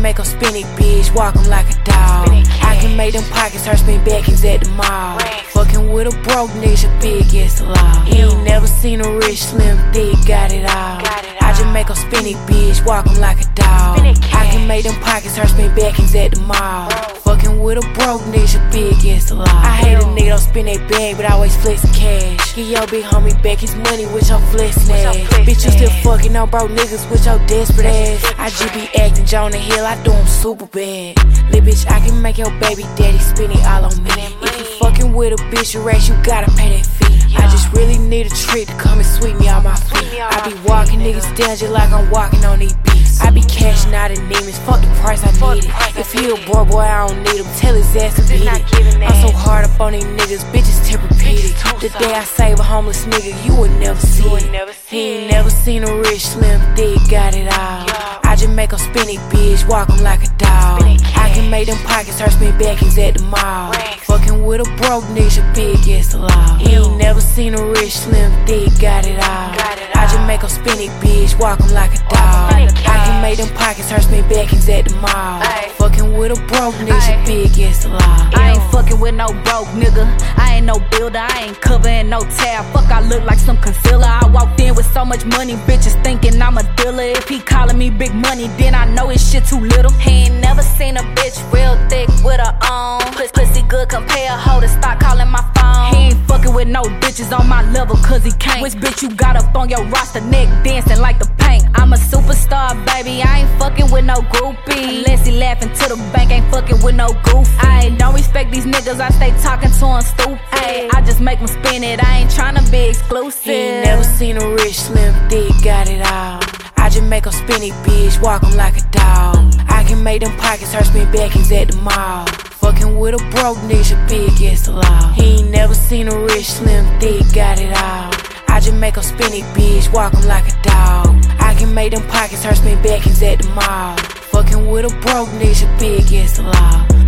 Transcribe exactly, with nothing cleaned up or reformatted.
make 'em spin it, bitch, walk 'em like a dog. I can make them pockets hurt, spin backings at the mall. Fucking with a broke nigga, your pig against the law. He ain't never seen a rich, slim, thick, got it all. I just make 'em spin it, bitch, walk 'em like a dog. I can make them pockets hurt, spin backings at the mall. Fucking with a broke nigga, your pig against the law. I hate a nigga don't spin that bag, but always flexin' cash. Get your big homie back his money with your flexin' ass. Bitch, you still fucking on broke niggas with your desperate ass. I just be acting Jonah Hill, I do 'em super bad. Lil' bitch, I can make your baby daddy spin it all on me. If you fucking with a bitch your ass, you gotta pay that fee. I just really need a trick to come and sweep me off my feet. I be walking niggas down just like I'm walking on these beats. I be cashing out in demons, fuck the price, I need it. If he a boy, boy, I don't need him, tell his ass to beat it. I'm so hard up on these niggas, bitches temper-peated. The day I save a homeless nigga, you would never see it. He ain't never seen a rich, slim, thick, got it all. I just make 'em spin it, bitch, walk 'em like a dog. I can make them pockets hurt, spin backings at the mall. Fucking with a broke nigga, your pig against the law. He ain't never seen a rich, slim, thick, got it all. I just make 'em spin it, bitch, walk 'em like a dog. I can make them pockets hurt, spin backings at the mall. Fucking with a broke nigga, your pig against the law. I ain't fucking with no broke nigga. I ain't no builder, I ain't covering no tab. Fuck, I look like some concealer. I walked in with so much money, bitches thinking I'm a dealer. If he calling me big money, then I know his shit too little. He ain't never seen a bitch real thick with her own. Pussy good, compare a hoe to start calling my phone. He ain't fucking with no bitches on my level, cause he can't. Which bitch you got up on your roster, neck dancing like the paint? I'm a superstar, baby, I ain't fucking with no groupie. Unless he laughing to the bank, ain't fucking with no goof. I don't respect these niggas, I stay talking to them stupid. Ay, I just make them spin it, I ain't tryna be exclusive. He ain't never seen a rich, slim, thick, got it all. I just make 'em spin it, bitch, walk 'em like a dog. I can make them pockets hurt, spin backings at the mall. Fucking with a broke nigga, your pig against the law. He ain't never seen a rich, slim, thick, got it all. I just make 'em spin it, bitch, walk 'em like a dog. I can make them pockets hurt, spin backings at the mall. Fucking with a broke nigga, your pig against the law.